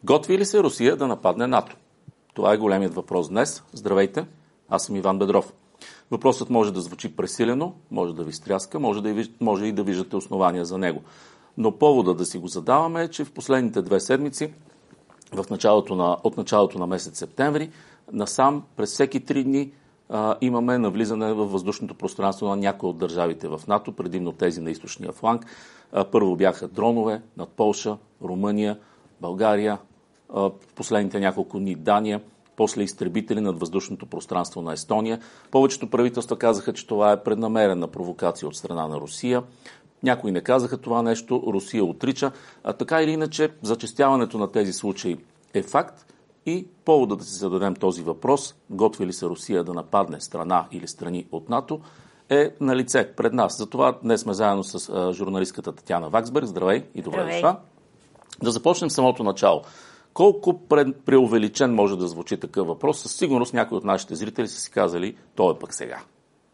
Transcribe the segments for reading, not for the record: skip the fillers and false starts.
Готви ли се Русия да нападне НАТО? Това е големият въпрос днес. Здравейте, аз съм Иван Бедров. Въпросът може да звучи пресилено, може да ви стряска, може и да виждате основания за него. Но повода да си го задаваме е, че в последните 2 седмици, от началото на месец септември, насам през всеки 3 дни имаме навлизане във въздушното пространство на някои от държавите в НАТО, предимно тези на източния фланг. Първо бяха дронове над Полша, Румъния, България, в последните няколко дни Дания, после изтребители над въздушното пространство на Естония. Повечето правителства казаха, че това е преднамерена провокация от страна на Русия. Някои не казаха това нещо, Русия отрича. Така или иначе, зачестяването на тези случаи е факт и повода да си зададем този въпрос, готви ли се Русия да нападне страна или страни от НАТО, е на лице пред нас. Затова днес сме заедно с журналистката Татяна Ваксберг. Здравей и добре дошла. Да започнем самото начало. Колко преувеличен може да звучи такъв въпрос? Със сигурност някои от нашите зрители са си казали, то е пък сега.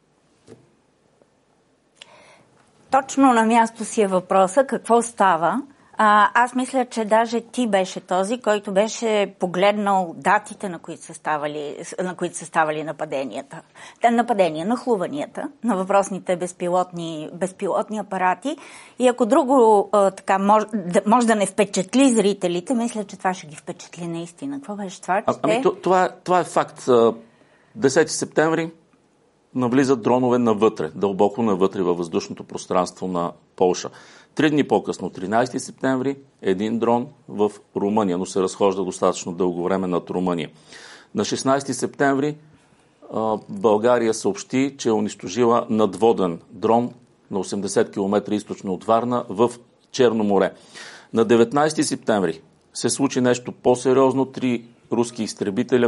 Точно на място си е въпроса, какво става. Аз мисля, че даже ти беше този, който беше погледнал датите, на които са ставали нападенията. Нахлуванията на въпросните безпилотни апарати. И ако друго така може да не впечатли зрителите, мисля, че това ще ги впечатли наистина. Какво беше това? Това е факт. 10 септември навлизат дронове навътре, дълбоко навътре във въздушното пространство на Полша. 3 дни по-късно, 13 септември, един дрон в Румъния, но се разхожда достатъчно дълго време над Румъния. На 16 септември България съобщи, че е унищожила надводен дрон на 80 км източно от Варна в Черно море. На 19 септември се случи нещо по-сериозно. 3 руски изтребителя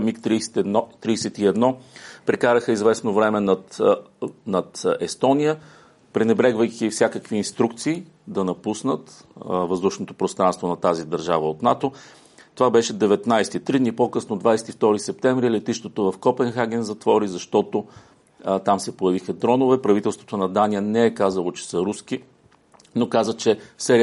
МиГ-31 прекараха известно време над Естония, пренебрегвайки всякакви инструкции да напуснат въздушното пространство на тази държава от НАТО. Това беше 19-ти. 3 дни по-късно, 22 септември, летището в Копенхаген затвори, защото там се появиха дронове. Правителството на Дания не е казало, че са руски, но каза, че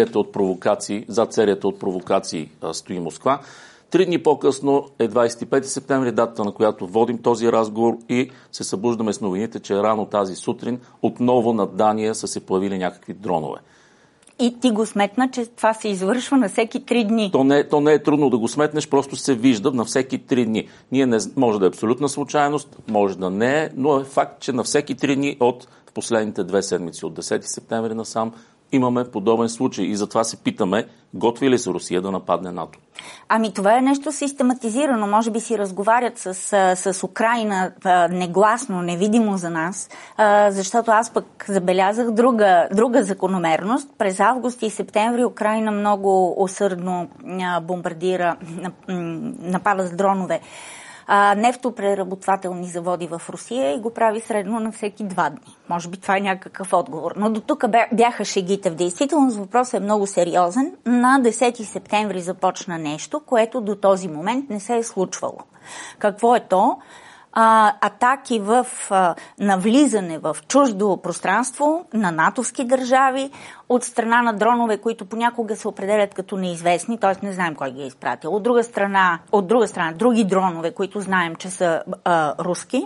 зад серията от провокации стои Москва. 3 дни по-късно е 25 септември, датата на която водим този разговор и се събуждаме с новините, че рано тази сутрин отново над Дания са се появили някакви дронове. И ти го сметна, че това се извършва на всеки 3 дни. То не е трудно да го сметнеш, просто се вижда на всеки 3 дни. Може да е абсолютна случайност, може да не е, но е факт, че на всеки 3 дни от последните 2 седмици, от 10 септември насам, имаме подобен случай и затова се питаме, готви ли се Русия да нападне НАТО? Това е нещо систематизирано. Може би си разговарят с Украйна негласно, невидимо за нас, защото аз пък забелязах друга закономерност. През август и септември Украйна много усърдно бомбардира, напада с дронове нефтопреработвателни заводи в Русия и го прави средно на всеки 2 дни. Може би това е някакъв отговор. Но до тук бяха шегите. В действителност въпросът е много сериозен. На 10 септември започна нещо, което до този момент не се е случвало. Какво е то? Атаки в навлизане в чуждо пространство на натовски държави от страна на дронове, които понякога се определят като неизвестни, т.е. не знаем кой ги е изпратил. От друга страна, други дронове, които знаем, че са руски.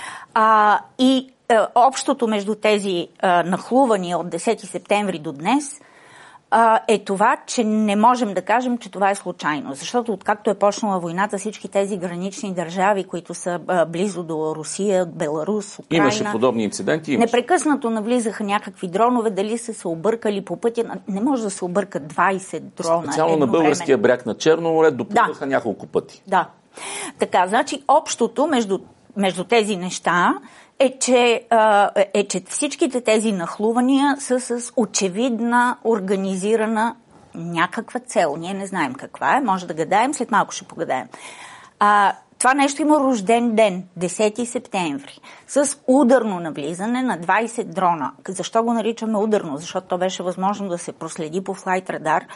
Общото между тези нахлувания от 10 септември до днес е това, че не можем да кажем, че това е случайно. Защото откакто е почнала войната, всички тези гранични държави, които са близо до Русия, Беларус, Украйна... Имаше подобни инциденти. Непрекъснато навлизаха някакви дронове, дали са се объркали по пътя. Не може да се объркат 20 дрона. Специално на българския бряг на Черно море допълваха няколко пъти. Да. Така, значи общото между тези неща е, че всичките тези нахлувания са с очевидна, организирана някаква цел. Ние не знаем каква е, може да гадаем, след малко ще погадаем. Това нещо има рожден ден, 10 септември, с ударно навлизане на 20 дрона. Защо го наричаме ударно? Защото то беше възможно да се проследи по флайт радар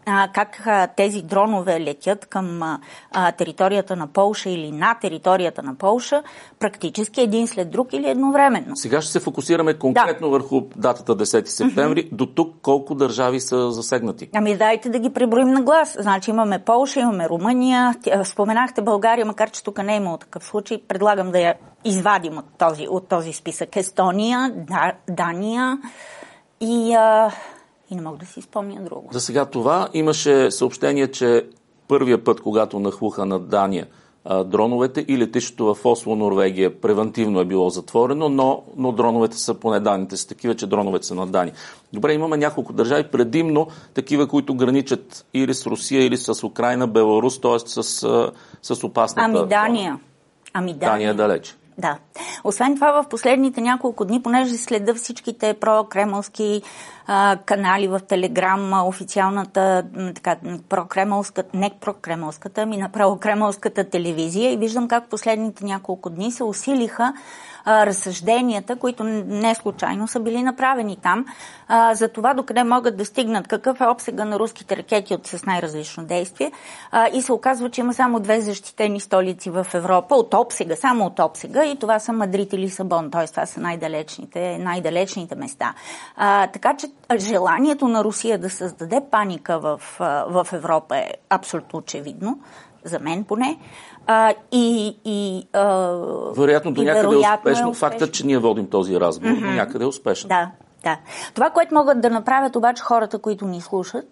как тези дронове летят към територията на Полша или на територията на Полша, практически един след друг или едновременно. Сега ще се фокусираме конкретно върху датата 10 септември. До тук колко държави са засегнати? Дайте да ги преброим на глас. Значи имаме Полша, имаме Румъния, споменахте България, макар че тук не е имало такъв случай. Предлагам да я извадим от този списък. Естония, Дания и не мога да си спомня друго. За сега това имаше съобщение, че първия път, когато нахлуха над Дания дроновете и летището в Осло, Норвегия, превентивно е било затворено, но дроновете са, поне данните са такива, че дроновете са над Дания. Добре, имаме няколко държави, предимно такива, които граничат или с Русия, или с Украйна, Беларус, т.е. с опасната... Дания. Дания е далече. Да. Освен това, в последните няколко дни, понеже следа всичките прокремълски канали в Телеграм, официалната не прокремълската, направо кремълската телевизия, и виждам как последните няколко дни се усилиха разсъжденията, които не случайно са били направени там, за това докъде могат да стигнат, какъв е обсега на руските ракети с най-различно действие. И се оказва, че има само 2 защитени столици в Европа, само от обсега, и това са Мадрид и Лисабон, т.е. това са най-далечните места. Така че желанието на Русия да създаде паника в Европа е абсолютно очевидно, за мен поне. Вероятно до някъде е успешно. Фактът, че ние водим този разговор, до някъде е успешен. Да. Това, което могат да направят обаче хората, които ни слушат,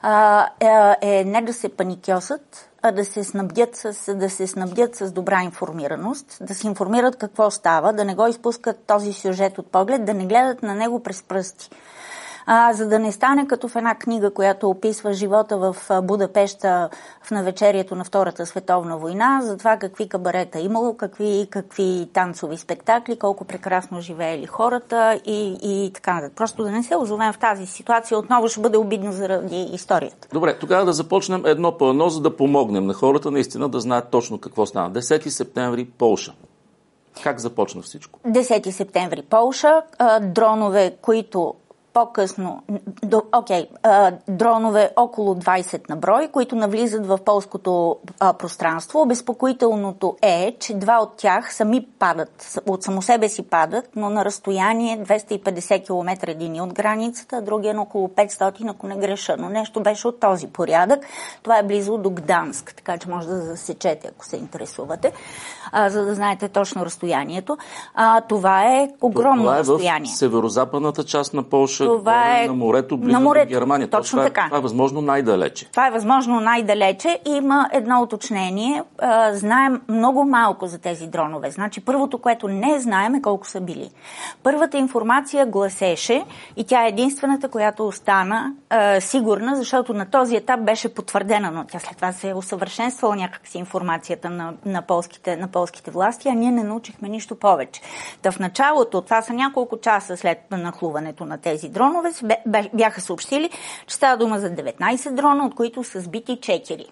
е не да се паникьосат, а да се снабдят с добра информираност, да се информират какво става, да не го изпускат този сюжет от поглед, да не гледат на него през пръсти. За да не стане като в една книга, която описва живота в Будапеща в навечерието на Втората световна война, за това какви кабарета имало, какви танцови спектакли, колко прекрасно живеели хората и така нататък. Просто да не се озовем в тази ситуация, отново ще бъде обидно заради историята. Добре, тогава да започнем едно по едно, за да помогнем на хората наистина да знаят точно какво стана. 10 септември, Полша. Как започна всичко? 10 септември, Полша. Дронове, които по-късно, дронове около 20 на брой, които навлизат в полското пространство. Обезпокоителното е, че 2 от тях сами падат, от само себе си падат, но на разстояние 250 км един от границата, а другия на около 500, ако не греша. Но нещо беше от този порядък. Това е близо до Гданск, така че може да засечете, ако се интересувате, за да знаете точно разстоянието. Това е огромно разстояние. Това е в северо-западната част на Полша. Това е на морето, близо до Германия. Точно така. Това е възможно най-далече. Това е възможно най-далече. Има едно уточнение. Знаем много малко за тези дронове. Значи първото, което не знаем, е колко са били. Първата информация гласеше, и тя е единствената, която остана сигурна, защото на този етап беше потвърдена, но тя след това се е усъвършенствала някакси информацията на полските власти, а ние не научихме нищо повече. В началото, това са няколко часа след нахлуването на тези дронове, бяха съобщили, че става дума за 19 дрона, от които са сбити 4.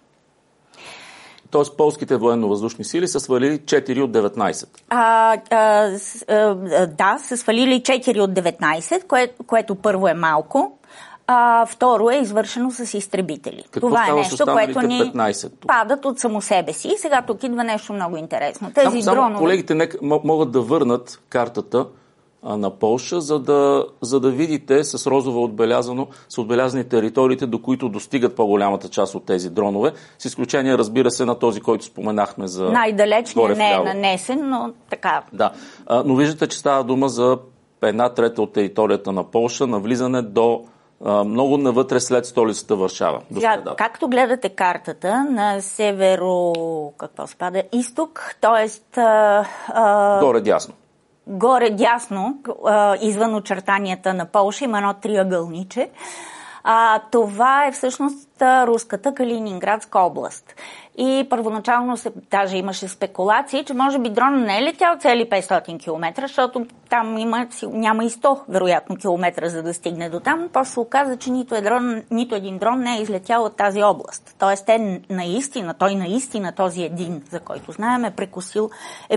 Тоест полските военно-въздушни сили са свалили 4 от 19. Да, са свалили 4 от 19, което първо е малко. Второ е извършено с изтребители. Това е нещо, което ни 15, падат от само себе си. И сега тук идва нещо много интересно. Само колегите могат да върнат картата на Полша, за да видите с розово са отбелязани териториите, до които достигат по-голямата част от тези дронове, с изключение, разбира се, на този, който споменахме за най-далечният не е нанесен, но така. Да, но виждате, че става дума за 1/3 от територията на Полша, на влизане до много навътре след столицата Варшава. Както гледате картата, на изток, т.е. Горе дясно, извън очертанията на Полша, има едно триъгълниче. Това е всъщност руската Калининградска област. И първоначално даже имаше спекулации, че може би дрон не е летял цели 500 км, защото там няма и 100, вероятно, километра, за да стигне до там. После се оказа, че нито един дрон не е излетял от тази област. Тоест, той наистина, този един, за който знаем, е прекусил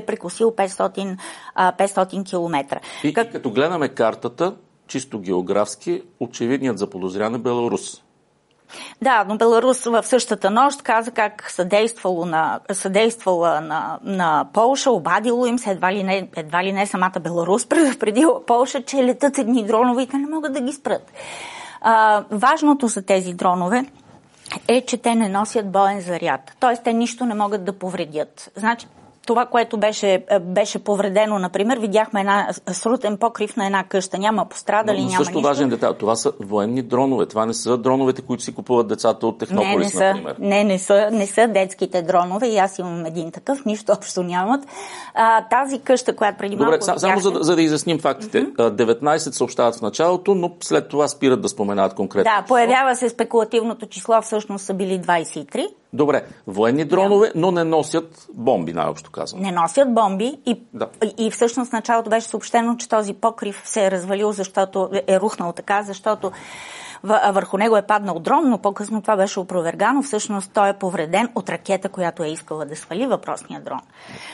500 км. И като гледаме картата, чисто географски, очевидният заподозрян е Беларус. Да, но Беларус в същата нощ каза как съдействала на Полша, обадило им се, едва ли не самата Беларус предупредила Полша, че летат едни дронове и те не могат да ги спрат. Важното за тези дронове е, че те не носят боен заряд. Т.е. те нищо не могат да повредят. Значи, това, което беше повредено, например, видяхме срутен покрив на една къща. Няма пострадали, няма нищо. Също важен детайл. Това са военни дронове. Това не са дроновете, които си купуват децата от Технополис, например. Не са детските дронове. И аз имам един такъв. Нищо общо нямат. Тази къща, която преди малко... Добре, само за да изясним фактите. 19 съобщават в началото, но след това спират да споменават конкретно. Да, появява се спекулативното число. Всъщност са били 23. Добре, военни дронове, но не носят бомби, най-общо казвам. Не носят бомби и всъщност в началото беше съобщено, че този покрив се е развалил, защото е рухнал така, защото върху него е паднал дрон, но по-късно това беше опровергано. Всъщност той е повреден от ракета, която е искала да свали въпросния дрон.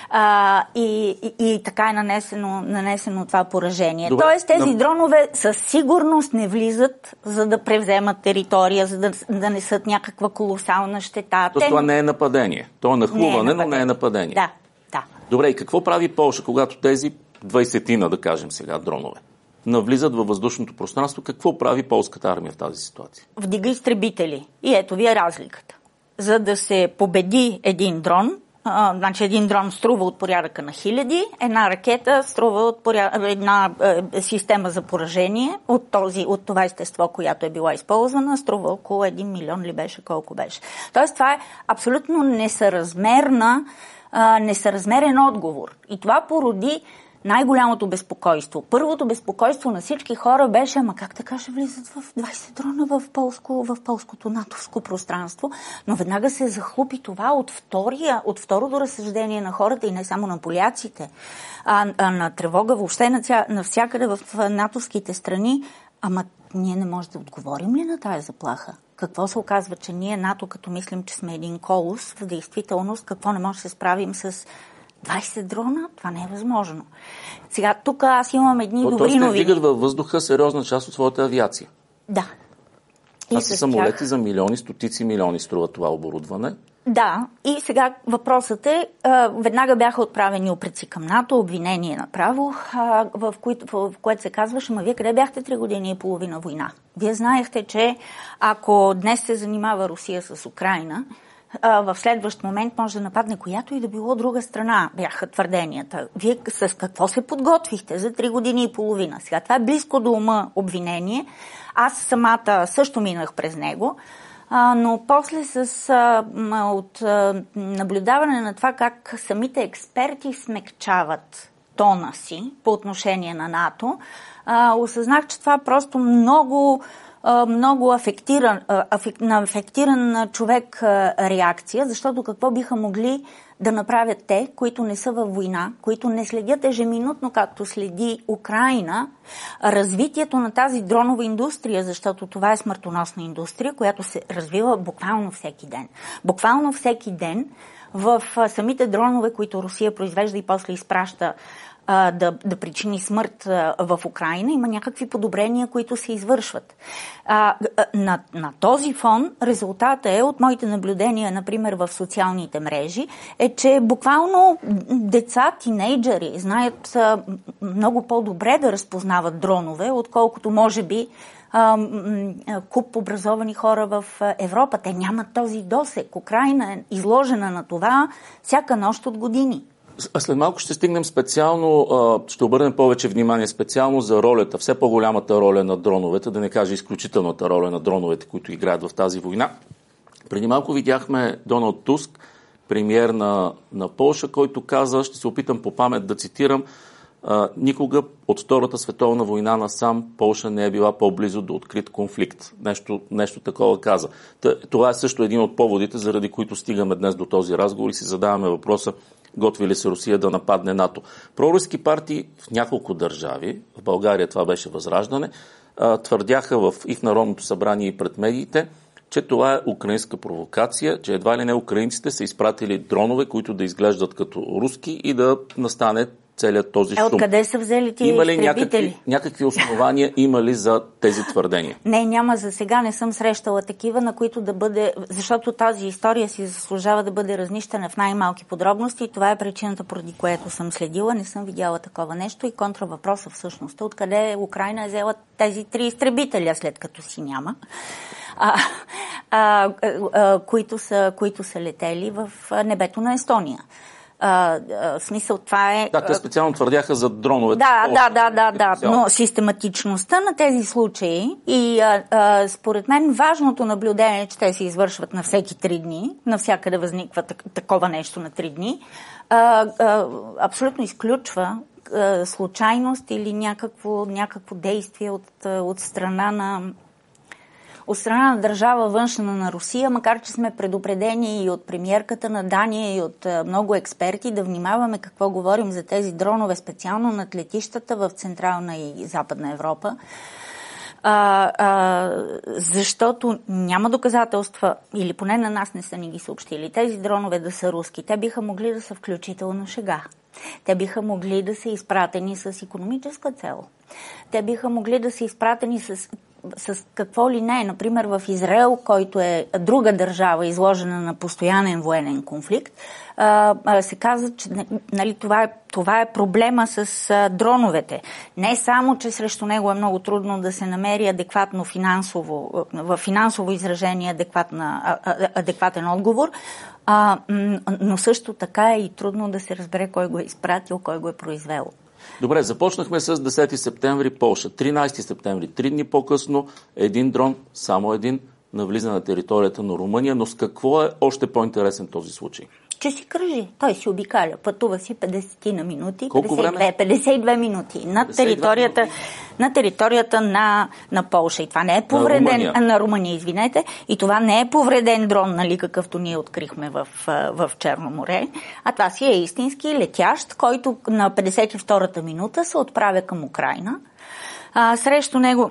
И така е нанесено това поражение. Добре, тоест тези дронове със сигурност не влизат, за да превземат територия, за да несат някаква колосална щета. Това не е нападение. То е нахлуване, но не е нападение. Да. Добре, и какво прави Полша, когато тези 20-тина, да кажем сега, дронове навлизат във въздушното пространство? Какво прави полската армия в тази ситуация? Вдига изтребители. И ето ви е разликата. За да се победи един дрон, значи един дрон струва от порядъка на 1000, една ракета струва от една система за поражение от това естество, която е била използвана, струва около 1 милион ли беше, колко беше. Тоест това е абсолютно несъразмерен отговор. И това породи най-голямото безпокойство. Първото безпокойство на всички хора беше, как така ще влизат в 20 дрона в полското натовско пространство, но веднага се захлупи това от второто разсъждение на хората и не само на поляците, а на тревога въобще навсякъде в натовските страни. Ама ние не можем да отговорим ли на тая заплаха? Какво се оказва, че ние НАТО, като мислим, че сме един колос, в действителност какво не може да се справим с 20 дрона? Това не е възможно. Сега, тук аз имам едни добри новини. Тоест те вдигат във въздуха сериозна част от своята авиация. Да. Това са самолети за милиони, стотици милиони струва това оборудване. Да, и сега въпросът е, веднага бяха отправени упреци към НАТО, обвинение направо, в което се казваше, вие къде бяхте 3 години и половина война? Вие знаехте, че ако днес се занимава Русия с Украйна, в следващ момент може да нападне която и да било друга страна, бяха твърденията. Вие с какво се подготвихте за 3 години и половина? Сега това е близко до ума обвинение. Аз самата също минах през него, но после от наблюдаване на това как самите експерти смекчават тона си по отношение на НАТО, осъзнах, че това просто много афектиран човек реакция, защото какво биха могли да направят те, които не са във война, които не следят ежеминутно, както следи Украйна, развитието на тази дронова индустрия, защото това е смъртоносна индустрия, която се развива буквално всеки ден. Буквално всеки ден в самите дронове, които Русия произвежда и после изпраща да причини смърт в Украйна, има някакви подобрения, които се извършват. На този фон резултата е, от моите наблюдения, например в социалните мрежи, е, че буквално деца, тинейджери знаят много по-добре да разпознават дронове, отколкото може би куп образовани хора в Европа. Те нямат този досег. Украйна е изложена на това всяка нощ от години. След малко ще стигнем специално, ще обърнем повече внимание специално за ролята, все по-голямата роля на дроновете, да не кажа изключителната роля на дроновете, които играят в тази война. Преди малко видяхме Доналд Туск, премиер на Полша, който каза, ще се опитам по памет да цитирам, никога от Втората световна война насам Полша не е била по-близо до открит конфликт. Нещо такова каза. Това е също един от поводите, заради които стигаме днес до този разговор и си задаваме въпроса, готви ли се Русия да нападне НАТО. Проруски партии в няколко държави, в България това беше Възраждане, твърдяха и в Народното събрание и пред медиите, че това е украинска провокация, че едва ли не украинците са изпратили дронове, които да изглеждат като руски и да настане целият този шум. Откъде са взели тия изтребители? Има ли някакви основания има ли за тези твърдения? Не, няма. За сега не съм срещала такива, на които да бъде... Защото тази история си заслужава да бъде разнищена в най-малки подробности и това е причината, поради което съм следила. Не съм видяла такова нещо и контравъпроса всъщност. Откъде Украйна е взела тези 3 изтребителя, след като си няма, които са летели в небето на Естония. В смисъл, това е... Да, те специално твърдяха за дроновете. Да. Но систематичността на тези случаи и според мен важното наблюдение е, че те се извършват на всеки 3 дни, навсякъде възниква такова нещо на 3 дни, абсолютно изключва случайност или някакво действие от страна на държава външна на Русия, макар че сме предупредени и от премиерката на Дания и от много експерти да внимаваме какво говорим за тези дронове, специално над летищата в Централна и Западна Европа. Защото няма доказателства, или поне на нас не са ни ги съобщили, тези дронове да са руски. Те биха могли да са включително шега. Те биха могли да са изпратени с икономическа цел. Те биха могли да са изпратени с какво ли не. Например, в Израел, който е друга държава, изложена на постоянен военен конфликт, се казва, че това е проблема с дроновете. Не само, че срещу него е много трудно да се намери адекватно в финансово изражение адекватен отговор, но също така е и трудно да се разбере кой го е изпратил, кой го е произвел. Добре, започнахме с 10 септември Полша. 13 септември, 3 дни по-късно, един дрон, само един, навлиза на територията на Румъния. Но с какво е още по-интересен този случай? Че си кръжи. Той си обикаля. Пътува си 50 на минути. Колко време? 52 минути. На територията на Полша. И това не е повреден... На Румъния, извинете. И това не е повреден дрон, нали, какъвто ние открихме в Черно море. А това си е истински летящ, който на 52-та минута се отправя към Украйна. Срещу него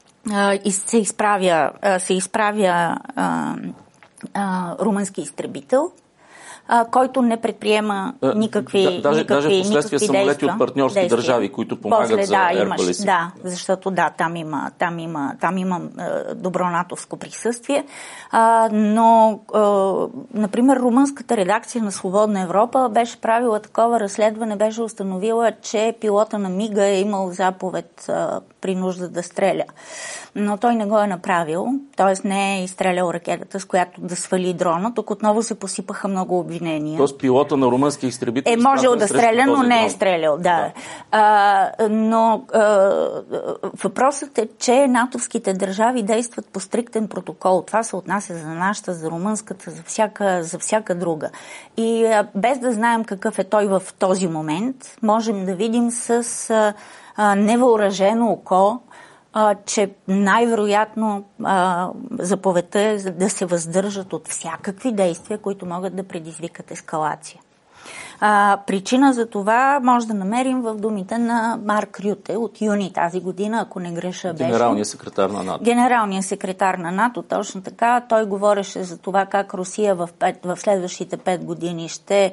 се изправя румънски изтребител, който не предприема никакви Даже последствие самолети от партньорски държави, които помагат за Air Policing. Да, защото там има добро натовско присъствие. Но, например, румънската редакция на Свободна Европа беше правила такова разследване, беше установила, че пилота на МИГа е имал заповед при нужда да стреля. Но той не го е направил, т.е. не е изстрелял ракетата, с която да свали дрона. Тук отново се посипаха много обвинения. Тоест пилота на румънски изтребител е можел да стреля, но не е стрелял. Да. Но въпросът е, че натовските държави действат по стриктен протокол. Това се отнася за нашата, за румънската, за всяка друга. И без да знаем какъв е той в този момент, можем да видим с невъоръжено око, че най-вероятно заповедта е да се въздържат от всякакви действия, които могат да предизвикат ескалация. Причина за това може да намерим в думите на Марк Рюте от юни тази година, ако не греша, беше. Генералният секретар на НАТО. Генералният секретар на НАТО, точно така. Той говореше за това как Русия в следващите 5 години ще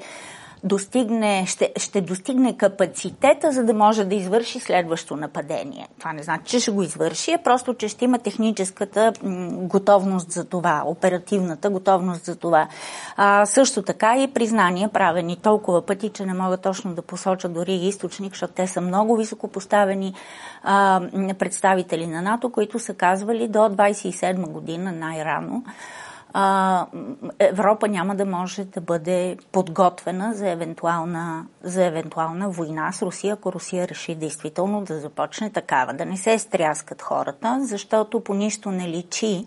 достигне капацитета, за да може да извърши следващо нападение. Това не значи, че ще го извърши, а просто, че ще има техническата готовност за това, оперативната готовност за това. Също така и признания, правени толкова пъти, че не мога точно да посоча дори източник, защото те са много високопоставени представители на НАТО, които са казвали до 27 година най-рано, Европа няма да може да бъде подготвена за евентуална война с Русия, ако Русия реши действително да започне такава. Да не се стряскат хората, защото по нищо не личи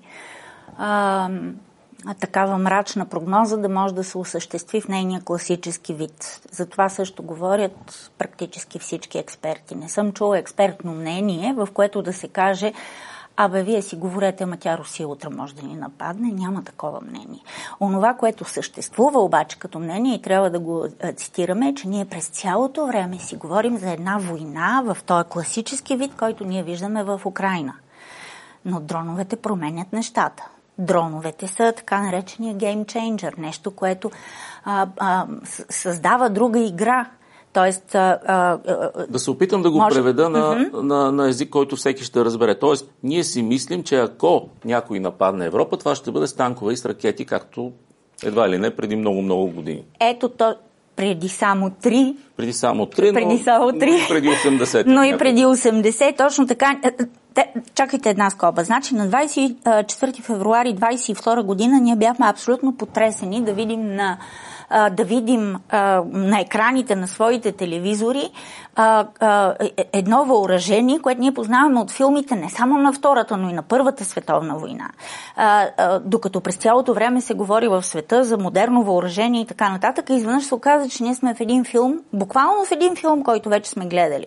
такава мрачна прогноза да може да се осъществи в нейния класически вид. За това също говорят практически всички експерти. Не съм чула експертно мнение, в което да се каже: вие си говорете, ама тя Русия утре може да ни нападне. Няма такова мнение. Онова, което съществува обаче като мнение и трябва да го цитираме, е, че ние през цялото време си говорим за една война в този класически вид, който ние виждаме в Украйна. Но дроновете променят нещата. Дроновете са така наречения гейм чейнджър, нещо, което създава друга игра. Тоест, да се опитам да го преведа на език, който всеки ще разбере. Тоест, ние си мислим, че ако някой нападне Европа, това ще бъде с танкове и с ракети, както едва ли не преди много години. Ето то. Преди само 3. Преди само 3, но преди 80. Но и преди 80, точно така. Чакайте една скоба. Значи на 24 февруари 22 година ние бяхме абсолютно потресени да видим на екраните на своите телевизори едно въоръжение, което ние познаваме от филмите не само на Втората, но и на Първата световна война. Докато през цялото време се говори в света за модерно въоръжение и така нататък, изведнъж се оказа, че ние сме в един филм, буквално в един филм, който вече сме гледали.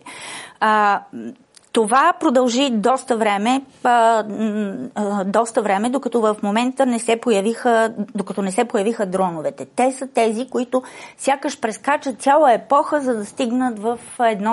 Това продължи доста време, докато в момента не се появиха дроновете. Те са тези, които сякаш прескачат цяла епоха, за да стигнат в едно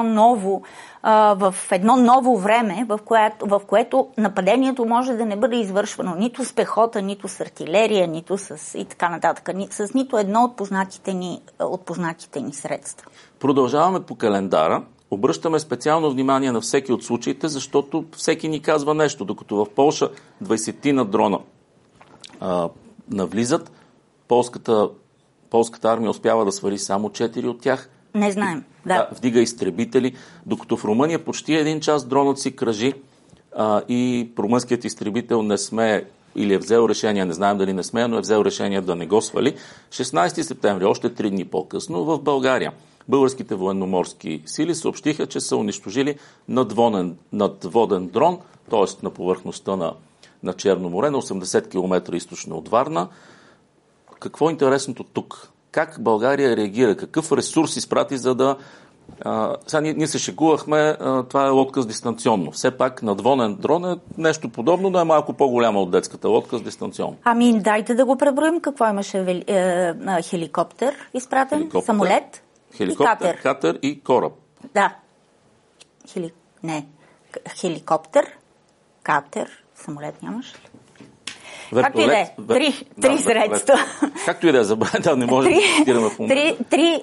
ново време, в което нападението може да не бъде извършвано нито с пехота, нито с артилерия, нито с и така нататък, с нито едно от познатите ни средства. Продължаваме по календара. Обръщаме специално внимание на всеки от случаите, защото всеки ни казва нещо. Докато в Полша 20 дрона навлизат, полската армия успява да свали само 4 от тях. Не знаем. Да. Вдига изтребители. Докато в Румъния почти един час дронът си кръжи и румънският изтребител не смее или е взел решение, не знаем дали не смее, но е взел решение да не го свали. 16 септември, още 3 дни по-късно, в България българските военноморски сили съобщиха, че са унищожили надводен дрон, т.е. на повърхността на Черно море, на 80 км източно от Варна. Какво е интересното тук? Как България реагира? Какъв ресурс изпрати, за да... Сега ние се шегувахме, това е лодка с дистанционно. Все пак надводен дрон е нещо подобно, но е малко по-голяма от детската лодка с дистанционно. Ами дайте да го преброим. Какво имаше? Хеликоптер изпратен, самолет. Хеликоптер, катер и кораб. Да. Хеликоптер, катер, самолет нямаш ли? Както и да е. Три средства. Както и да е, да не може да цитираме в момента.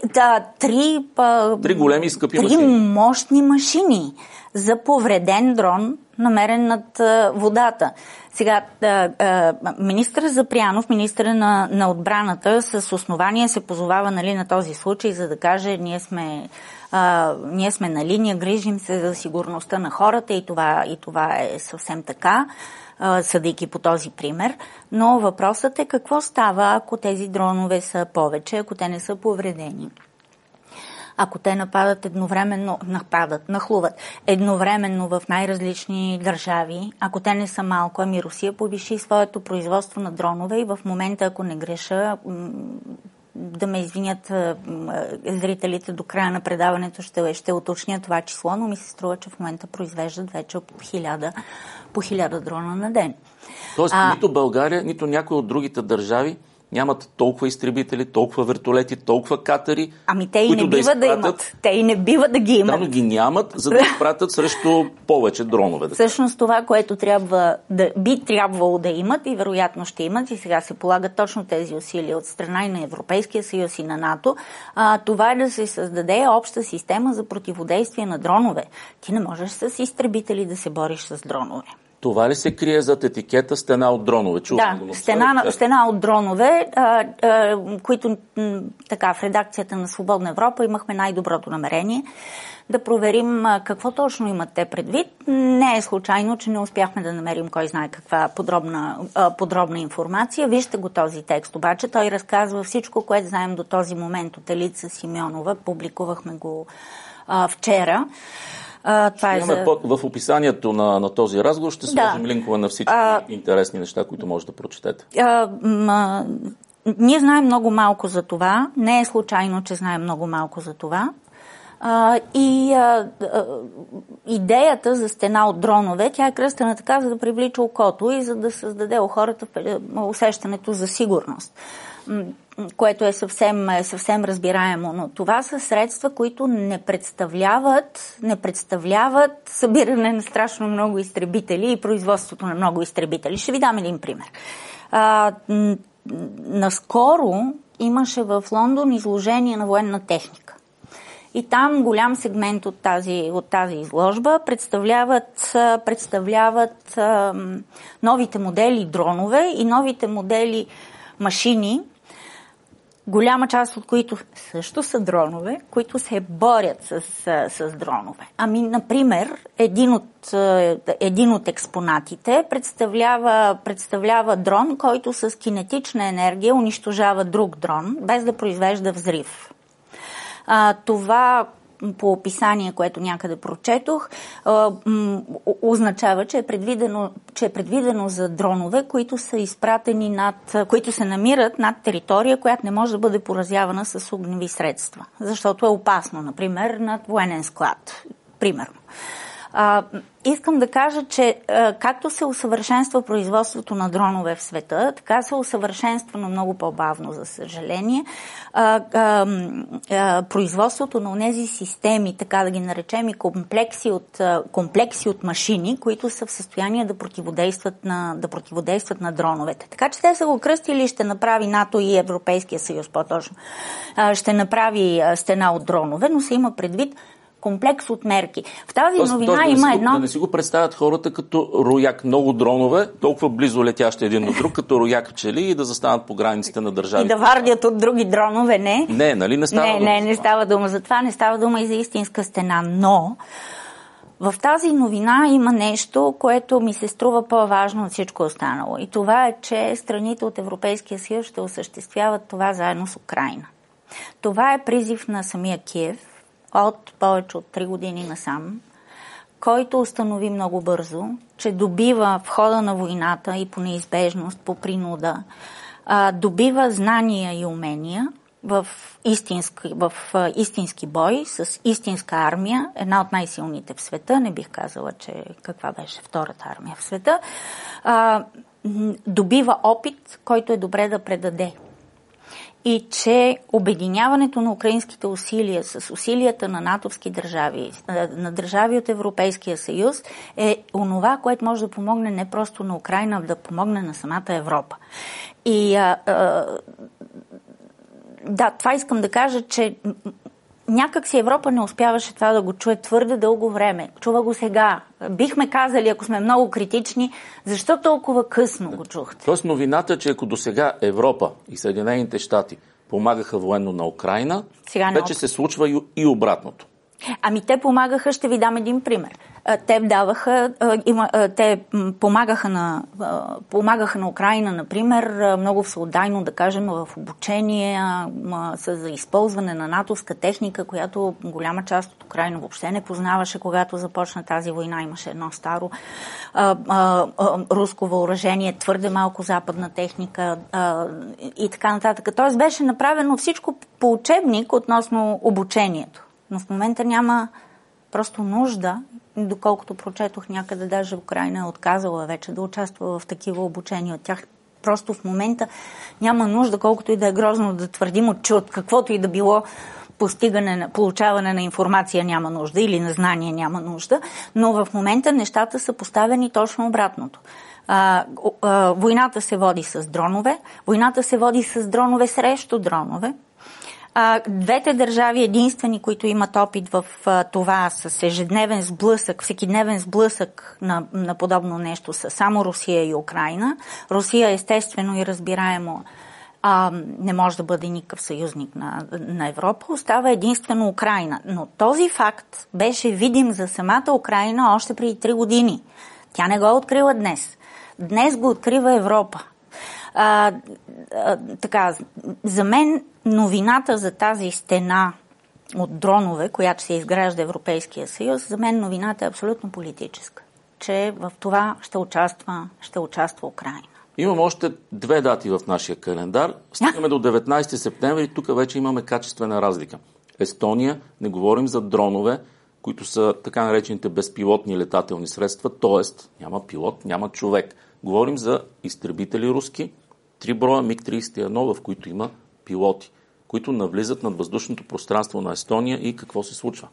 Три големи и скъпи машини. Три мощни машини за повреден дрон, намерен над водата. Сега, министър Запрянов, министър на отбраната, с основание се позовава на този случай, за да каже, ние сме на линия, грижим се за сигурността на хората и това е съвсем така, съдейки по този пример. Но въпросът е какво става, ако тези дронове са повече, ако те не са повредени. Ако те нахлуват едновременно в най-различни държави, ако те не са малко, Русия повиши своето производство на дронове и в момента, ако не греша, да ме извинят зрителите до края на предаването, ще уточня това число, но ми се струва, че в момента произвеждат вече по 1000 дрона на ден. Тоест, нито България, нито някои от другите държави нямат толкова изтребители, толкова вертолети, толкова катери, те и не бива да имат. Те и не бива да ги имат. Да, но ги нямат, за да изпратят срещу повече дронове. Всъщност това, което би трябвало да имат и вероятно ще имат, и сега се полагат точно тези усилия от страна и на Европейския съюз и на НАТО, това е да се създаде обща система за противодействие на дронове. Ти не можеш с изтребители да се бориш с дронове. Това ли се крие зад етикета стена от дронове? Стена от дронове, които така в редакцията на Свободна Европа имахме най-доброто намерение да проверим какво точно имат те предвид. Не е случайно, че не успяхме да намерим кой знае каква подробна информация. Вижте го този текст, обаче той разказва всичко, което знаем до този момент от Елица Симеонова. Публикувахме го вчера. В описанието на този разговор ще сложим линкове на всички интересни неща, които може да прочетете. Ние знаем много малко за това. Не е случайно, че знаем много малко за това. Идеята за стена от дронове, тя е кръстена така, за да привлича окото и за да създаде у хората усещането за сигурност, което е съвсем разбираемо. Но това са средства, които не представляват събиране на страшно много изтребители и производството на много изтребители. Ще ви дам един пример. Наскоро имаше в Лондон изложение на военна техника. И там голям сегмент от тази изложба представляват новите модели дронове и новите модели машини, голяма част от които също са дронове, които се борят с дронове. Ами, например, един от експонатите представлява дрон, който с кинетична енергия унищожава друг дрон, без да произвежда взрив. Това по описание, което някъде прочетох, означава, че е предвидено за дронове, които са изпратени които се намират над територия, която не може да бъде поразявана с огневи средства. Защото е опасно, например, над военен склад. Примерно. Искам да кажа, че както се усъвършенства производството на дронове в света, така се усъвършенства много по-бавно, за съжаление, производството на тези системи, така да ги наречем, и комплекси от машини, които са в състояние да противодействат на дроновете. Така че те са го кръстили, ще направи НАТО и Европейския съюз, по-точно. Ще направи стена от дронове, но се има предвид комплекс от мерки. В тази новина има едно... Да не си го представят хората като рояк, много дронове, толкова близо летящи един до друг, като рояк пчели и да застанат по границите на държавите. И да вардят от други дронове, не? Не, нали не става дума? Не става дума за това, не става дума и за истинска стена, но в тази новина има нещо, което ми се струва по-важно от всичко останало. И това е, че страните от Европейския съюз ще осъществяват това заедно с Украйна. Това е призив на самия Киев от повече от 3 години насам, който установи много бързо, че добива в хода на войната и по неизбежност, по принуда, добива знания и умения в истински бой, с истинска армия, една от най-силните в света, не бих казала, че каква беше втората армия в света, добива опит, който е добре да предаде. И че обединяването на украинските усилия с усилията на натовски държави, на държави от Европейския съюз е онова, което може да помогне не просто на Украйна, а да помогне на самата Европа. И да, това искам да кажа, че някак си Европа не успяваше това да го чуе твърде дълго време. Чува го сега. Бихме казали, ако сме много критични, защо толкова късно го чухте? Тоест новината, че ако досега Европа и Съединените щати помагаха военно на Украйна, вече се случва и обратното. Ами те помагаха, ще ви дам един пример. Те помагаха на Украйна, например, много всеотдайно, да кажем, в обучение, за използване на натовска техника, която голяма част от Украйна въобще не познаваше, когато започна тази война. Имаше едно старо руско въоръжение, твърде малко западна техника и така нататък. Тоест беше направено всичко по учебник относно обучението. Но в момента няма просто нужда, доколкото прочетох някъде, даже Украйна е отказала вече да участва в такива обучения от тях. Просто в момента няма нужда, колкото и да е грозно да твърдим, че от каквото и да било получаване на информация няма нужда или на знание няма нужда, но в момента нещата са поставени точно обратното. Войната се води с дронове, войната се води с дронове срещу дронове. Двете държави единствени, които имат опит в това с ежедневен сблъсък, всекидневен сблъсък на подобно нещо, са само Русия и Украйна. Русия естествено и разбираемо не може да бъде никакъв съюзник на Европа, остава единствено Украйна. Но този факт беше видим за самата Украйна още преди 3 години. Тя не го открила днес. Днес го открива Европа. За мен новината за тази стена от дронове, която се изгражда Европейския съюз, за мен новината е абсолютно политическа. Че в това ще участва Украйна. Имам още 2 дати в нашия календар. Стигаме до 19 септември. Тук вече имаме качествена разлика. Естония, не говорим за дронове, които са така наречените безпилотни летателни средства, т.е. няма пилот, няма човек. Говорим за изтребители руски, 3 броя МиГ-31, в които има пилоти, които навлизат над въздушното пространство на Естония и какво се случва?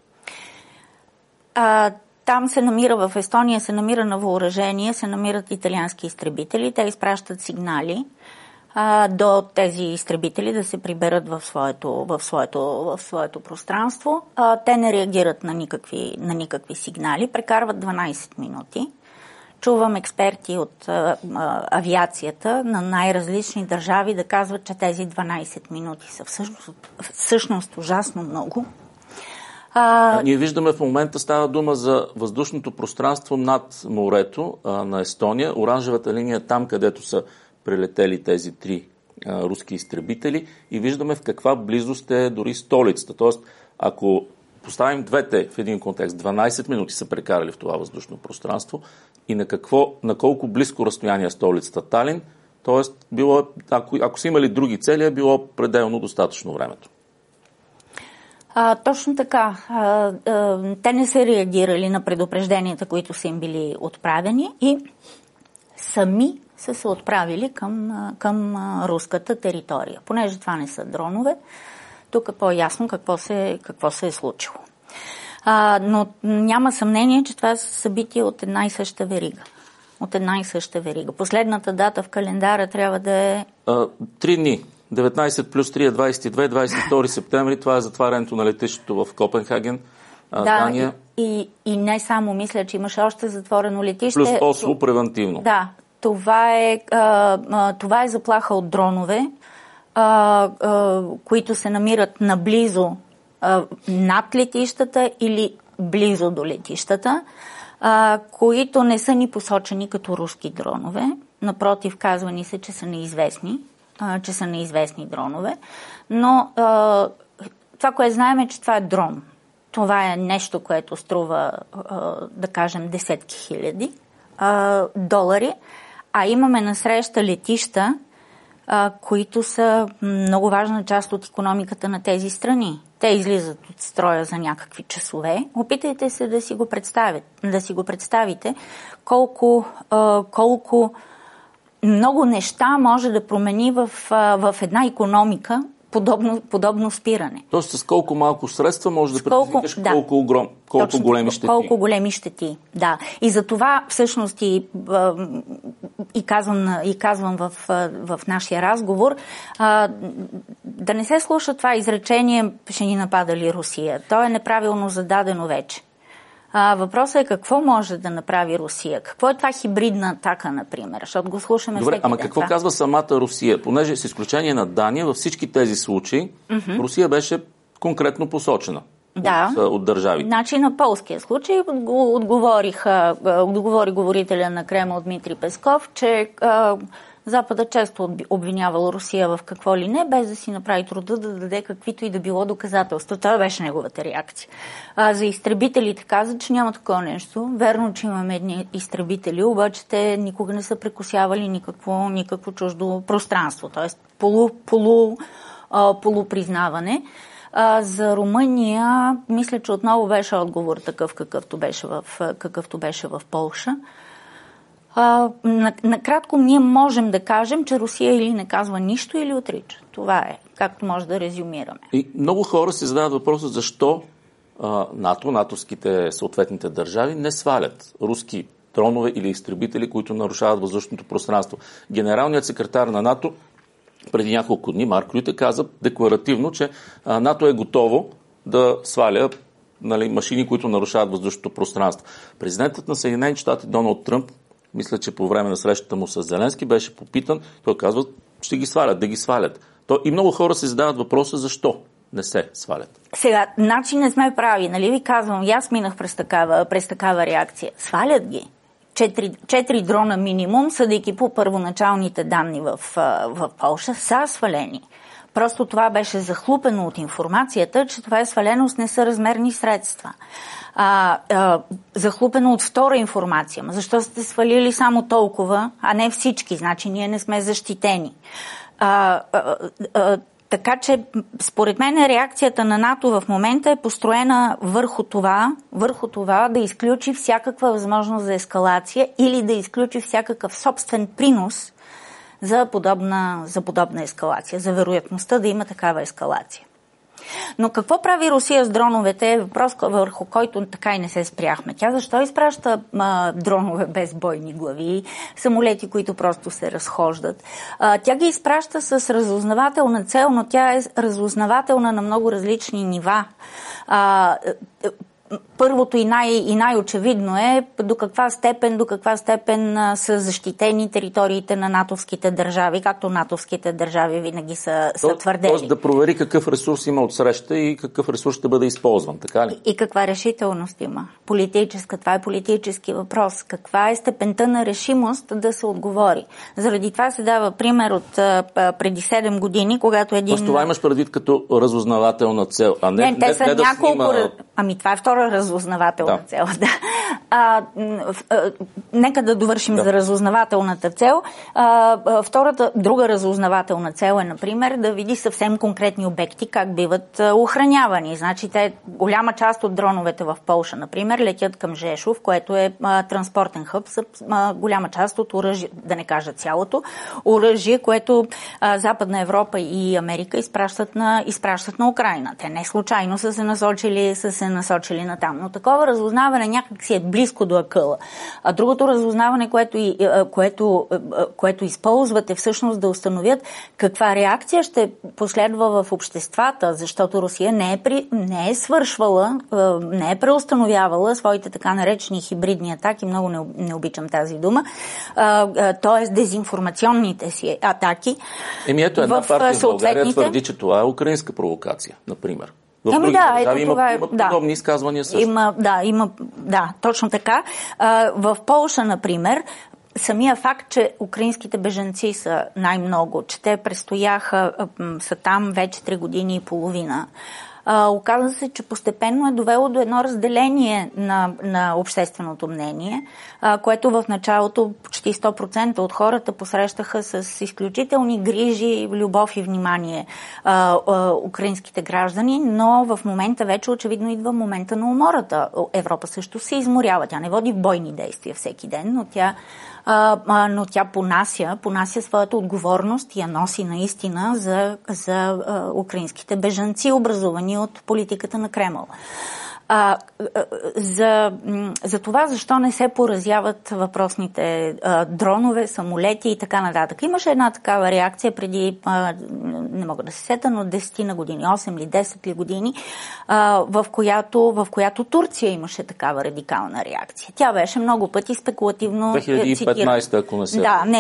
Там в Естония се намира на въоръжение, се намират италиански изтребители, те изпращат сигнали до тези изтребители да се приберат в своето пространство. Те не реагират на никакви сигнали, прекарват 12 минути. Чувам експерти от авиацията на най-различни държави да казват, че тези 12 минути са всъщност ужасно много. Ние виждаме в момента става дума за въздушното пространство над морето на Естония. Оранжевата линия там, където са прилетели тези 3 руски изтребители и виждаме в каква близост е дори столицата. Тоест, ако поставим двете в един контекст, 12 минути са прекарали в това въздушно пространство и на колко близко разстояние столицата Талин, т.е. ако са имали други цели, е било пределно достатъчно времето. Точно така. Те не са реагирали на предупрежденията, които са им били отправени и сами са се отправили към руската територия. Понеже това не са дронове, тук е по-ясно какво се е случило. Но няма съмнение, че това са събития от една и съща верига. Последната дата в календара трябва да е... 3 дни. 19 плюс 3 е 22 септември. Това е затварянето на летището в Копенхаген, Дания. И не само мисля, че имаше още затворено летище. Плюс Осло превентивно. Да, това е заплаха от дронове, които се намират наблизо над летищата или близо до летищата, които не са ни посочени като руски дронове. Напротив, казва ни се, че са неизвестни дронове. Но това, което знаем е, че това е дрон. Това е нещо, което струва, да кажем, десетки хиляди долари. А имаме насреща летища, които са много важна част от икономиката на тези страни. Те излизат от строя за някакви часове. Опитайте се да си го представите колко много неща може да промени в една икономика подобно спиране. Тоест с колко малко средства може да предизвикаш колко големи щети. Колко големи щети, да. И за това всъщност и казвам в нашия разговор, да не се слуша това изречение, ще ни напада ли Русия. То е неправилно зададено вече. Въпросът е какво може да направи Русия. Какво е това хибридна атака, например? Защото го слушаме всеки ден. Ама какво казва самата Русия? Понеже с изключение на Дания, във всички тези случаи Русия беше конкретно посочена от държавите. Значи на полския случай отговори говорителя на Кремъл Дмитрий Песков, че Запада често обвинявал Русия в какво ли не, без да си направи труда да даде каквито и да било доказателства. Това беше неговата реакция. За изтребителите каза, че няма такова нещо. Верно, че имаме едни изтребители, обаче те никога не са прекусявали никакво чуждо пространство. Т.е. полупризнаване. За Румъния, мисля, че отново беше отговор такъв, какъвто беше в Полша. Накратко ние можем да кажем, че Русия или не казва нищо, или отрича. Това е, както може да резюмираме. И много хора се задават въпроса защо натовските съответните държави не свалят руски дронове или изтребители, които нарушават въздушното пространство. Генералният секретар на НАТО преди няколко дни, Марк Рюте, каза декларативно, че НАТО е готово да сваля машини, които нарушават въздушното пространство. Президентът на Съединените щати Доналд Тръмп, мисля, че по време на срещата му с Зеленски беше попитан, той казва, ще ги свалят, да ги свалят. И много хора се задават въпроса, защо не се свалят. Сега, начин не сме прави, нали ви казвам, и аз минах през такава реакция. Свалят ги. 4 дрона минимум, съдейки по първоначалните данни в Полша, са свалени. Просто това беше захлупено от информацията, че това е свалено с несъразмерни средства. Захлупено от втора информация. Защо сте свалили само толкова, а не всички? Значи ние не сме защитени. Така че, според мен, реакцията на НАТО в момента е построена върху това да изключи всякаква възможност за ескалация или да изключи всякакъв собствен принос за подобна ескалация, за вероятността да има такава ескалация. Но какво прави Русия с дроновете е въпрос, върху който така и не се спряхме. Тя защо изпраща дронове без бойни глави, самолети, които просто се разхождат? Тя ги изпраща с разузнавателна цел, но тя е разузнавателна на много различни нива. Първото и най-очевидно е до каква степен са защитени териториите на натовските държави, както натовските държави винаги са твърдели. Тоест да провери какъв ресурс има отсреща и какъв ресурс ще бъде използван, така ли? И каква решителност има. Политическа, това е политически въпрос. Каква е степента на решимост да се отговори? Заради това се дава пример от преди 7 години, когато един... Това имаш предвид като разузнавателна цел, а не те са няколко... снима... Ами това е втора разузнавателна цел. Да. Нека да довършим за разузнавателната цел. Друга разузнавателна цел е, например, да види съвсем конкретни обекти, как биват охранявани. Значи, голяма част от дроновете в Полша, например, летят към Жешов, което е транспортен хъб, голяма част от оръжие, да не кажа цялото, оръжие, което Западна Европа и Америка изпращат на Украйна. Те не случайно са се насочили на там. Но такова разузнаване някак си е близко до акъла. А другото разузнаване, което използват, е всъщност да установят каква реакция ще последва в обществата, защото Русия не е свършвала, не е преустановявала своите така наречени хибридни атаки, много не обичам тази дума, т.е. дезинформационните си атаки. Ето една партия в България твърди, че това е украинска провокация, например. В други държави имат подобни изказвания също. Да, точно така. В Полша, например, самия факт, че украинските бежанци са най-много, че те са там вече 3 години и половина, оказва се, че постепенно е довело до едно разделение на общественото мнение, което в началото почти 100% от хората посрещаха с изключителни грижи, любов и внимание украинските граждани, но в момента вече очевидно идва момента на умората. Европа също се изморява. Тя не води бойни действия всеки ден, но тя понася своята отговорност и я носи наистина за украинските бежанци, образувани от политиката на Кремъл. За това защо не се поразяват въпросните дронове, самолети и така нататък. Имаше една такава реакция преди, не мога да се сета, но 10 на години, 8 или 10 ли години, в която Турция имаше такава радикална реакция. Тя беше много пъти спекулативно 2015, ако не се...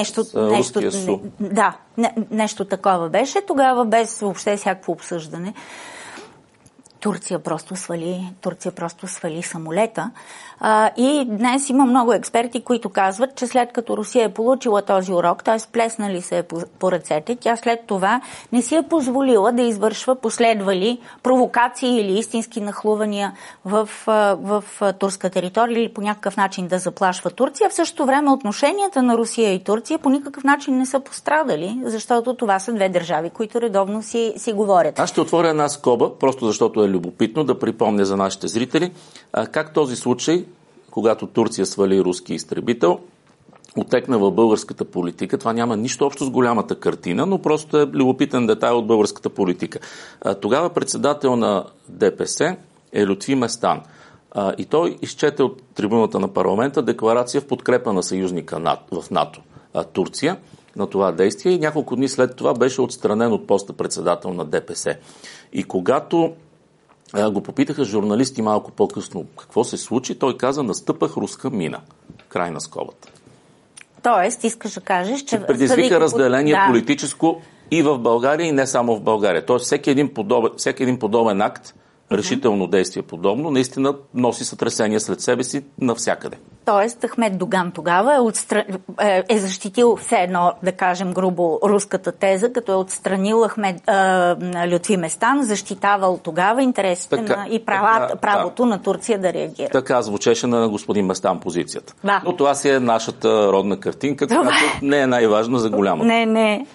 нещо такова беше. Тогава без въобще всякакво обсъждане Турция просто свали самолета. И днес има много експерти, които казват, че след като Русия е получила този урок, т.е. плеснали се по ръцете, тя след това не си е позволила да извършва последвали провокации или истински нахлувания в турска територия или по някакъв начин да заплашва Турция. В същото време отношенията на Русия и Турция по никакъв начин не са пострадали, защото това са две държави, които редовно си говорят. Аз ще отворя една скоба, просто защото е любопитно да припомня за нашите зрители как този случай, когато Турция свали руски изтребител, отекна в българската политика. Това няма нищо общо с голямата картина, но просто е любопитен детайл от българската политика. Тогава председател на ДПС е Лютви Местан. И той изчете от трибуната на парламента декларация в подкрепа на съюзника в НАТО, Турция, на това действие, и няколко дни след това беше отстранен от поста председател на ДПС. И когато го попитаха журналисти малко по-късно какво се случи, той каза: настъпах руска мина. Край на скобата. Тоест, искаш да кажеш, че предизвика разделение политическо и в България, и не само в България. Тоест, всеки един подобен акт, решително действие подобно, наистина носи сътресение след себе си навсякъде. Тоест, Ахмед Доган тогава е защитил все едно, да кажем грубо, руската теза, като е отстранил Лютви Местан, защитавал тогава интересите и правото на Турция да реагира. Така звучеше на господин Местан позицията. Да. Но това си е нашата родна картинка, която не е най-важна за голямата. Не.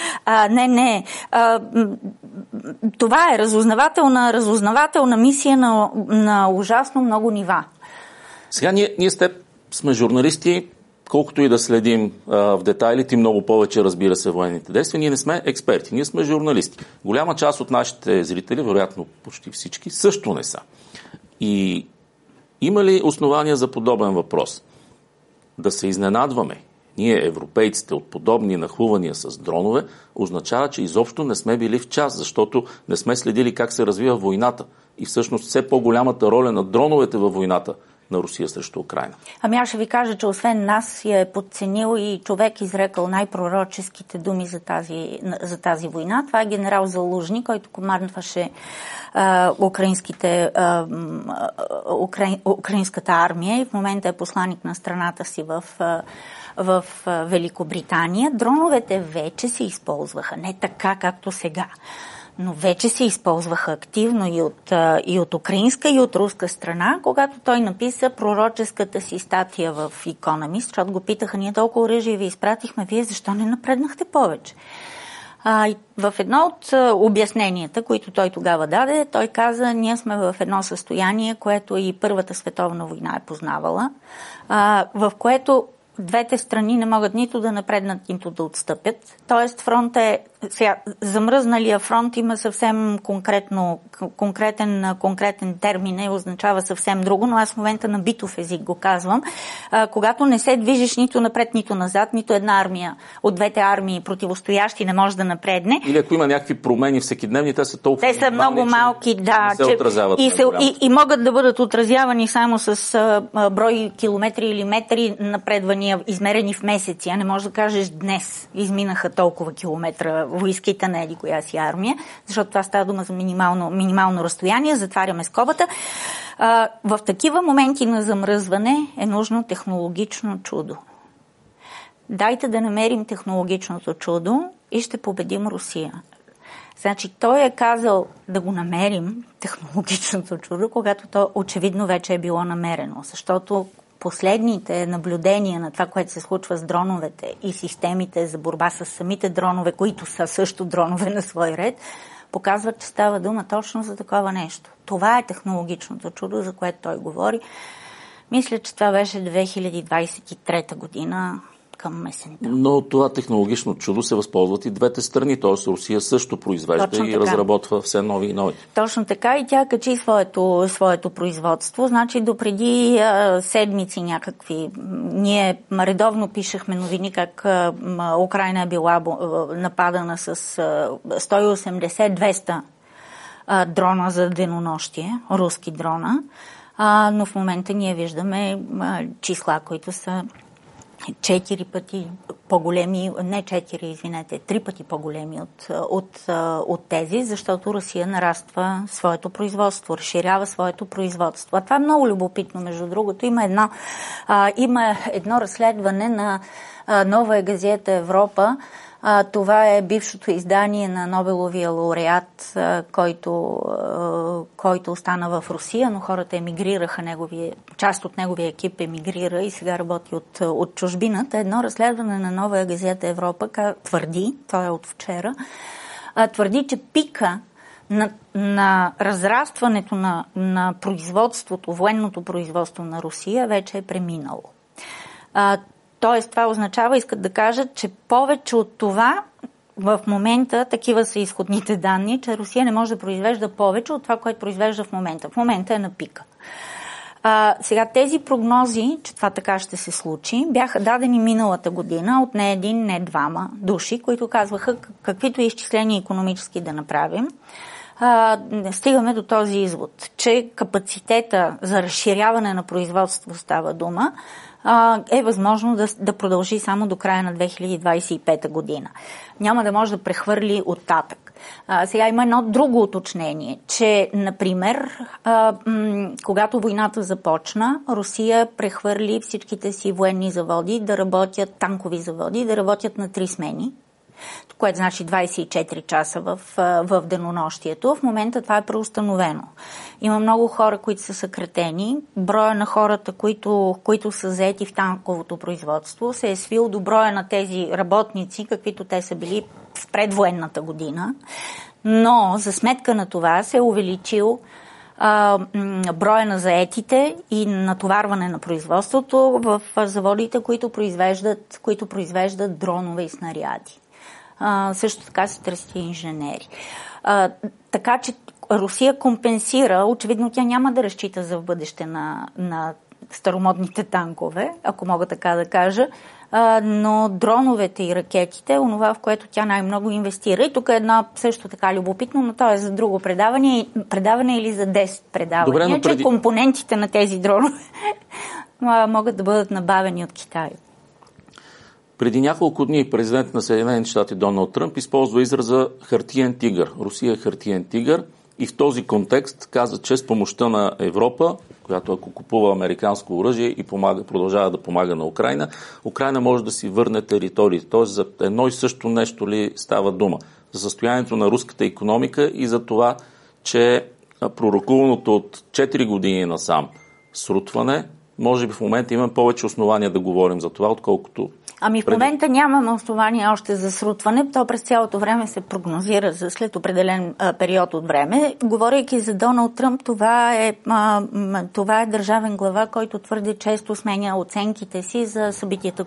Това е разузнавателна мисия на ужасно много нива. Сега ние с теб сме журналисти, колкото и да следим в детайлите, много повече, разбира се, военните действия, ние не сме експерти, ние сме журналисти. Голяма част от нашите зрители, вероятно почти всички, също не са. И има ли основания за подобен въпрос? Да се изненадваме, ние, европейците, от подобни нахлувания с дронове, означава, че изобщо не сме били в час, защото не сме следили как се развива войната. И всъщност все по-голямата роля на дроновете във войната на Русия срещу Украйна. Ами аз ще ви кажа, че освен нас я е подценил и човек изрекал най-пророческите думи за тази война. Това е генерал Залужни, който командваше украинската армия и в момента е посланик на страната си в Великобритания. Дроновете вече се използваха, не така както сега, но вече се използваха активно и от украинска, и от руска страна, когато той написа пророческата си статия в Economist, защото го питаха, ние толкова оръжие ви изпратихме, вие защо не напреднахте повече? В едно от обясненията, които той тогава даде, той каза, ние сме в едно състояние, което и Първата световна война е познавала, в което двете страни не могат нито да напреднат, нито да отстъпят. Тоест фронта е... Сега, замръзналия фронт има съвсем конкретен термин и означава съвсем друго, но аз в момента на битов език го казвам. Когато не се движиш нито напред, нито назад, нито една армия от двете армии противостоящи не може да напредне. Или ако има някакви промени всекидневни, те са толкова... Те са много малки, да. Се отразяват и могат да бъдат отразявани само с брой километри или метри напредвания, измерени в месеци. А не можеш да кажеш днес изминаха толкова километра войските на еди коя си армия, защото това става дума за минимално разстояние, затваряме скобата. В такива моменти на замръзване е нужно технологично чудо. Дайте да намерим технологичното чудо и ще победим Русия. Значи той е казал да го намерим, технологичното чудо, когато то очевидно вече е било намерено, защото последните наблюдения на това, което се случва с дроновете и системите за борба с самите дронове, които са също дронове на свой ред, показват, че става дума точно за такова нещо. Това е технологичното чудо, за което той говори. Мисля, че това беше 2023 година към месента. Но това технологично чудо се възползват и двете страни, т.е. Русия също произвежда и разработва все нови и нови. Точно така и тя качи своето производство. Значи допреди седмици някакви. Ние редовно пишехме новини как Украйна е била нападана с 180-200 дрона за денонощие, руски дрона, но в момента ние виждаме числа, които са 4 пъти по-големи, не 4, извинете, 3 пъти по-големи от тези, защото Русия нараства своето производство, разширява своето производство. А това е много любопитно, между другото. Има едно разследване на Нова газета Европа. Това е бившото издание на Нобеловия лауреат, който остана в Русия, но хората емигрираха, част от неговия екип емигрира и сега работи от чужбината. Едно разследване на Нова газета Европа твърди, то е от вчера, твърди, че пика на разрастването на производството, военното производство на Русия вече е преминало. Тоест, това означава, искат да кажат, че повече от това в момента, такива са изходните данни, че Русия не може да произвежда повече от това, което произвежда в момента. В момента е на пика. Сега тези прогнози, че това така ще се случи, бяха дадени миналата година от не един, не двама души, които казваха каквито изчисления икономически да направим. Стигаме до този извод, че капацитета за разширяване на производство става дума, е възможно да продължи само до края на 2025 година. Няма да може да прехвърли оттатък. Сега има едно друго уточнение, че, например, когато войната започна, Русия прехвърли всичките си военни заводи да работят, танкови заводи, да работят на 3 смени, което значи 24 часа в денонощието. В момента това е преустановено. Има много хора, които са съкратени. Броя на хората, които са заети в танковото производство, се е свил до броя на тези работници, каквито те са били в предвоенната година. Но за сметка на това се е увеличил броя на заетите и натоварване на производството в заводите, които произвеждат дронове и снаряди. Също така се търси инженери. Така че Русия компенсира, очевидно тя няма да разчита за в бъдеще на старомодните танкове, ако мога така да кажа, но дроновете и ракетите е онова, в което тя най-много инвестира. И тук е едно също така любопитно, но то е за друго предаване или за 10 предавания. Добре, че компонентите на тези дронове могат да бъдат набавени от Китай. Преди няколко дни президент на Съединените щати Доналд Тръмп използва израза хартиен тигър. Русия е хартиен тигър и в този контекст каза, че с помощта на Европа, която ако купува американско оръжие и продължава да помага на Украйна, Украйна може да си върне територии. Тоест за едно и също нещо ли става дума? За състоянието на руската икономика и за това, че пророкуваното от 4 години насам срутване, може би в момента имаме повече основания да говорим за това, отколкото в момента нямаме основания още за срутване. То през цялото време се прогнозира за след определен период от време. Говорейки за Доналд Тръмп, това е държавен глава, който твърде често сменя оценките си за събитията,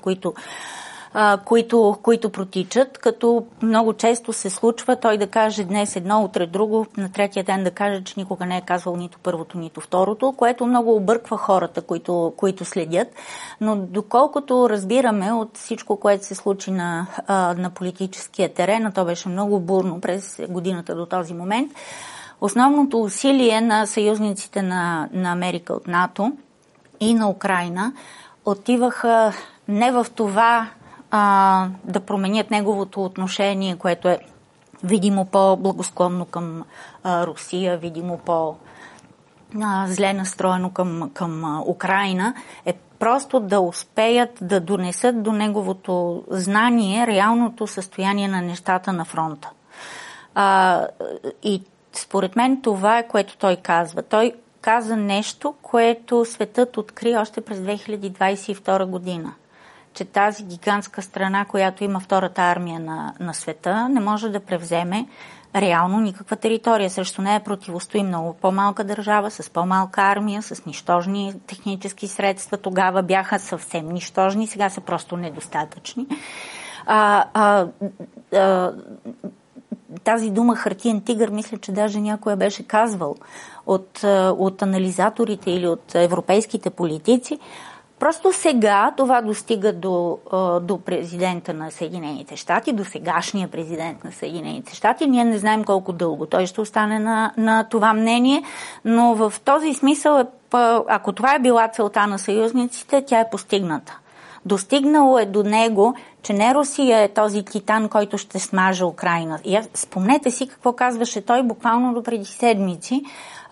които протичат, като много често се случва той да каже днес едно, утре друго, на третия ден да каже, че никога не е казвал нито първото, нито второто, което много обърква хората, които следят. Но доколкото разбираме от всичко, което се случи на политическия терен, а то беше много бурно през годината до този момент, основното усилие на съюзниците на Америка от НАТО и на Украйна отиваха не в това да променят неговото отношение, което е видимо по-благосклонно към Русия, видимо по-зле настроено към Украйна, е просто да успеят да донесат до неговото знание реалното състояние на нещата на фронта. И според мен това е, което той казва. Той каза нещо, което светът откри още през 2022 година. Че тази гигантска страна, която има втората армия на света, не може да превземе реално никаква територия. Срещу нея противостои много по-малка държава, с по-малка армия, с нищожни технически средства. Тогава бяха съвсем нищожни, сега са просто недостатъчни. Тази дума хартиен тигър, мисля, че даже някой беше казвал от анализаторите или от европейските политици. Просто сега това достига до президента на Съединените щати, до сегашния президент на Съединените щати. Ние не знаем колко дълго той ще остане на това мнение, но в този смисъл, ако това е била целта на съюзниците, тя е постигната. Достигнало е до него, че не Русия е този титан, който ще смаже Украйна. И спомнете си какво казваше той буквално до преди седмици.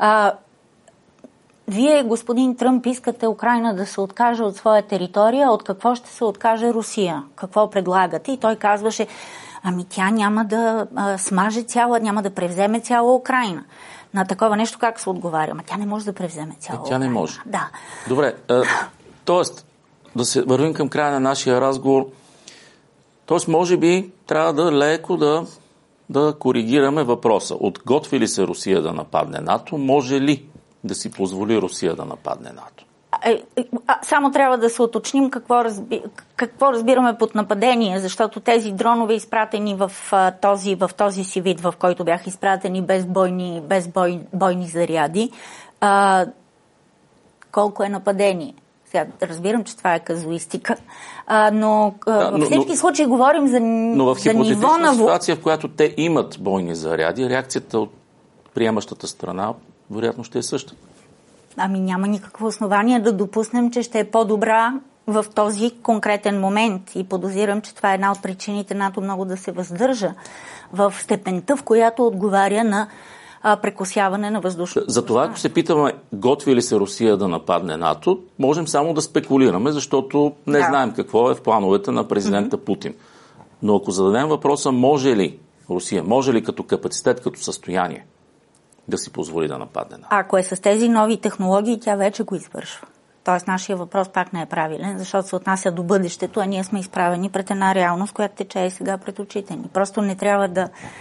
Вие, господин Тръмп, искате Украйна да се откаже от своя територия, от какво ще се откаже Русия? Какво предлагате? И той казваше, тя няма да смаже няма да превземе цяла Украйна. На такова нещо как се отговаря? Тя не може да превземе цяла Украйна. Тя не може. Да. Добре, тоест, да се вървим към края на нашия разговор. Тоест, може би, трябва да леко да коригираме въпроса. Отготви ли се Русия да нападне НАТО? Може ли да си позволи Русия да нападне НАТО? Само трябва да се уточним какво разбираме под нападение, защото тези дронове, изпратени в този си вид, в който бяха изпратени без бойни заряди, колко е нападение? Сега разбирам, че това е казуистика, но във всички случаи говорим за ниво на... Но в хипотетична ситуация, в която те имат бойни заряди, реакцията от приемащата страна вероятно ще е същата. Няма никакво основание да допуснем, че ще е по-добра в този конкретен момент. И подозирам, че това е една от причините НАТО много да се въздържа в степента, в която отговаря на прекосяване на въздушното. Затова, ако се питаме, готви ли се Русия да нападне НАТО, можем само да спекулираме, защото не знаем какво е в плановете на президента Путин. Но ако зададем въпроса, може ли Русия, може ли като капацитет, като състояние, да си позволи да нападне НАТО? Ако е с тези нови технологии, тя вече го извършва. Тоест, нашия въпрос пак не е правилен, защото се отнася до бъдещето, а ние сме изправени пред една реалност, която тече и сега пред очите ни. Просто не трябва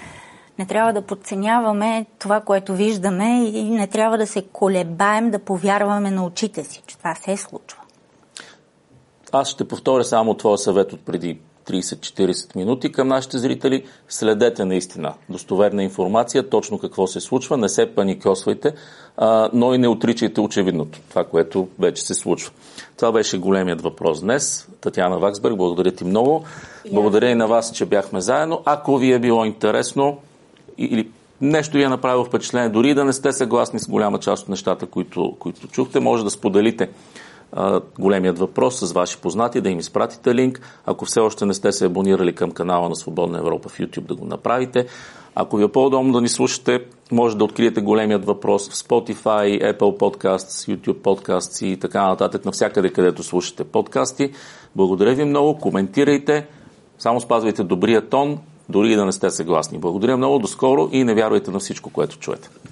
Не трябва да подценяваме това, което виждаме и не трябва да се колебаем да повярваме на очите си, че това се случва. Аз ще повторя само твоя съвет от преди 30-40 минути към нашите зрители. Следете наистина достоверна информация, точно какво се случва, не се паникьосвайте, но и не отричайте очевидното, това, което вече се случва. Това беше големият въпрос днес. Татяна Ваксберг, благодаря ти много. Благодаря и на вас, че бяхме заедно. Ако ви е било интересно или нещо ви е направило впечатление, дори да не сте съгласни с голяма част от нещата, които чухте, може да споделите големият въпрос с ваши познати, да им изпратите линк. Ако все още не сте се абонирали към канала на Свободна Европа в YouTube, да го направите. Ако ви е по-удобно да ни слушате, може да откриете големият въпрос в Spotify, Apple Podcasts, YouTube Podcasts и така нататък, навсякъде, където слушате подкасти. Благодаря ви много, коментирайте, само спазвайте добрия тон, дори и да не сте съгласни. Благодаря много, до скоро и не вярвайте на всичко, което чуете.